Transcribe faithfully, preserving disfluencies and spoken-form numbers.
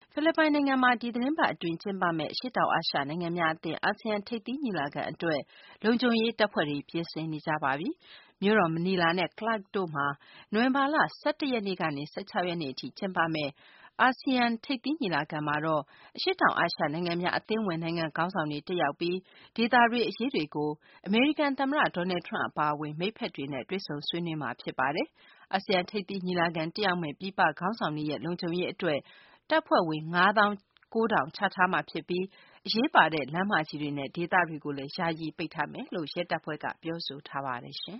ဖိလစ်ပိုင်နိုင်ငံမှာဒီသီတင်းပတ်အတွင်းကျင်းပမယ့်အရှေ့တောင်အာရှနိုင်ငံများအသင်း အာဆီယံထိပ်သီးညီလာခံအတွက်လုံခြုံရေးတပ်ဖွဲ့တွေပြင်ဆင်နေကြပါပြီ။မြို့တော်မနီလာနဲ့ Clark တို့မှာနိုဝင်ဘာလ၁၁ရက်နေ့ကနေ၁၆ရက်နေ့အထိကျင်းပမယ့်အာဆီယံထိပ်သီးညီလာခံမှာတော့အရှေ့တောင်အာရှနိုင်ငံများအသင်းဝင်နိုင်ငံခေါင်းဆောင်တွေတက်ရောက်ပြီးဒေသတွင်းအရေးတွေကိုအမေရိကန်သမ္မတ Donald Trump အပါအဝင်မိတ်ဖက်တွေနဲ့တွေ့ဆုံဆွေးနွေးမှာဖြစ်ပါတယ်။အာဆီယံထိပ်သီးညီလာခံတက်ရောက်မယ့်ပြည်ပခေါင်းဆောင်တွေရဲ့လုံခြုံရေးအတွက်တပ်ဖွဲ့ဝင်ငါးသောင်းကိုးထောင်ချထားမှာဖြစ်ပြီးအရေးပါတဲ့လမ်းမကြီးတွေနဲ့ဒေသတွေကိုလည်းယာယီပိတ်ထားမယ်လို့ရဲတပ်ဖွဲ့ကပြောဆိုထားပါတယ်ရှင်